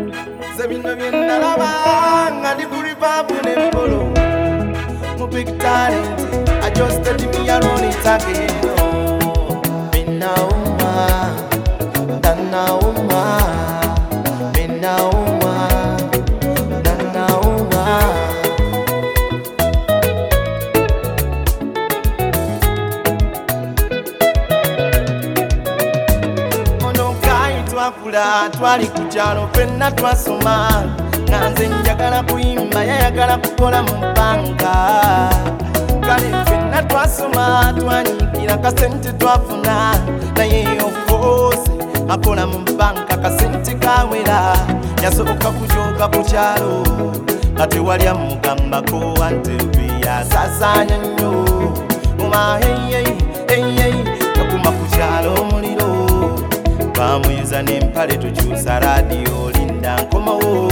Zabino Vienna, the Puripabu Nepolo, no big talent. I just tell me I run it again. Minauma, Danauma, Minauma, Danauma. Twali kukyalo fenna twasoma nga nze njagala kuyimba yayagala kukola mu banka kale fenna twasoma twanyiikira kasente twafuna naye ofcourse akola mu banka kasente kawera yasooka kujooga ku kyalo nga tewali amugambako antebi yasasaanya nnyo uma heyeyi yakuma ku kyalo omuliro bamuyuza n'empale tukyusa radiyo linda nkomawo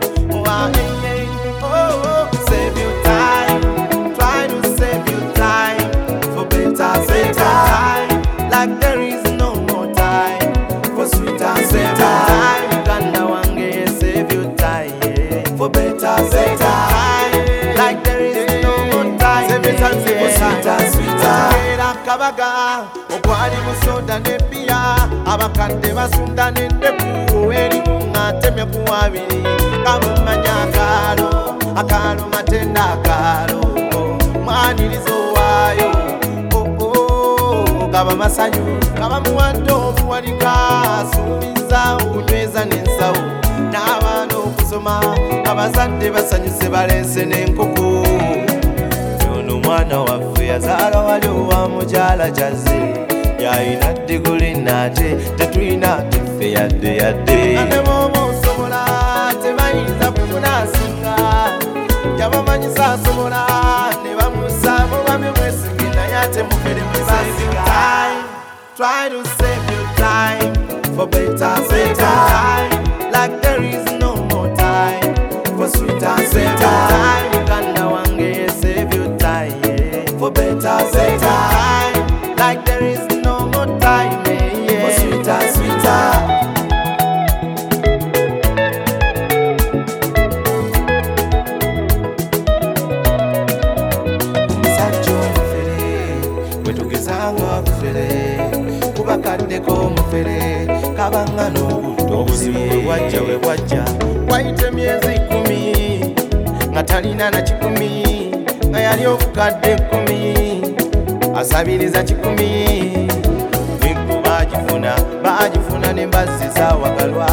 save your time, try to save your time for better time, like there is no more time for sweeter time. Uganda wange save your time for better time, like there is no more time for sweeter kabaga okwali musoda ne bia abakadde basunda n'endeku erimu ngatemye ku abiri kamumanya akalo matenda akalo mwanirizo waayo kaba masanyu kaba muwadde obuwalika asuubiza okunyweza n'ensawo n'abaana okusoma abazadde basanyuse baleese n'enkoko mwana waffe yazaala wali owa mukyala kyazze yalina diguli nate tetulina tuffe yadde ate booba osobola tebayinza kukunaasinga yabamanyisa asobola ne bamusaamu bamwe mwesige naye ate mufere mwebasinga. Try to save your time for better time, like there is no more time for sweeter time. Uganda wange save your time for better time, like there is no more time for sweeter. Omusajja omufere bwe tugezanga bufere kubakaddeko omufere kabanga n'obudde obuzibu bwe bwajja wayita emyezi 10 nga talina na 10 nga yali obukadde 10 asabiriza 10 biggu bagifuna ne mbazziza wagalwa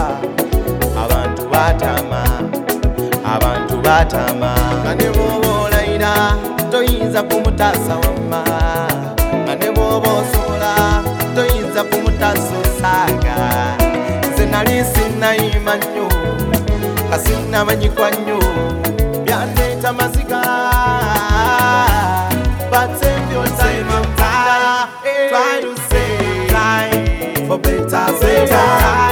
abantu batama nga ne bw'oba olayira toyinza kumutaasa wamma nga ne bw'oba osobola toyinza kumutaasa osaaga nze nali sinnayima nnyo kasinnamanyikwa nnyo byandeeta maziga. But save your time, try to save time for better time.